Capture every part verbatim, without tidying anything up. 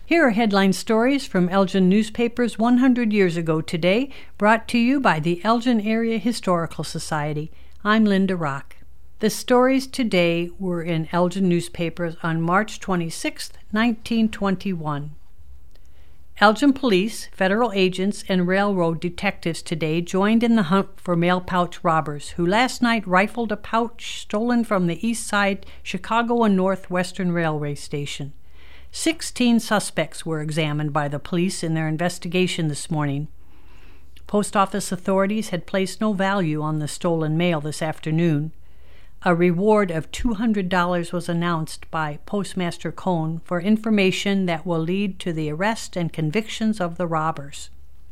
Here are headline stories from Elgin newspapers one hundred years ago today, brought to you by the Elgin Area Historical Society. I'm Linda Rock. The stories today were in Elgin newspapers on March twenty-sixth, nineteen twenty-one. Elgin police, federal agents, and railroad detectives today joined in the hunt for mail pouch robbers who last night rifled a pouch stolen from the East Side Chicago and Northwestern Railway Station. Sixteen suspects were examined by the police in their investigation this morning. Post office authorities had placed no value on the stolen mail this afternoon. A reward of two hundred dollars was announced by Postmaster Cohn for information that will lead to the arrest and convictions of the robbers.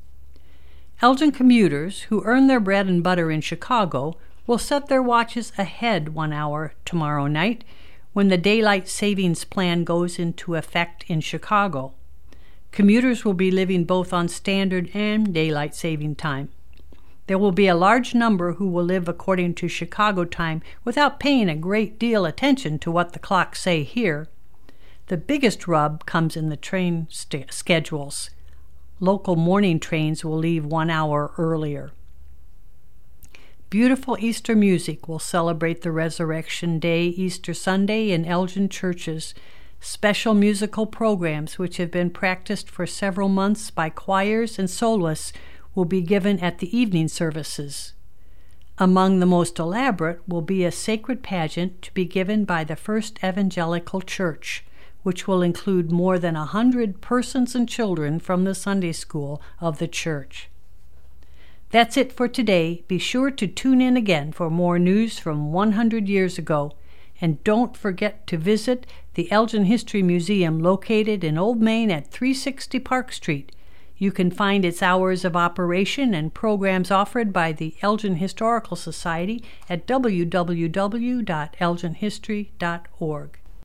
Elgin commuters who earn their bread and butter in Chicago will set their watches ahead one hour tomorrow night when the Daylight Savings Plan goes into effect in Chicago. Commuters will be living both on standard and daylight saving time. There will be a large number who will live according to Chicago time without paying a great deal attention to what the clocks say here. The biggest rub comes in the train st- schedules. Local morning trains will leave one hour earlier. Beautiful Easter music will celebrate the Resurrection Day Easter Sunday in Elgin churches. Special musical programs, which have been practiced for several months by choirs and soloists, will be given at the evening services. Among the most elaborate will be a sacred pageant to be given by the First Evangelical Church, which will include more than a hundred persons and children from the Sunday school of the church. That's it for today. Be sure to tune in again for more news from one hundred years ago. And don't forget to visit the Elgin History Museum located in Old Main at three sixty Park Street. You can find its hours of operation and programs offered by the Elgin Historical Society at w w w dot elgin history dot org.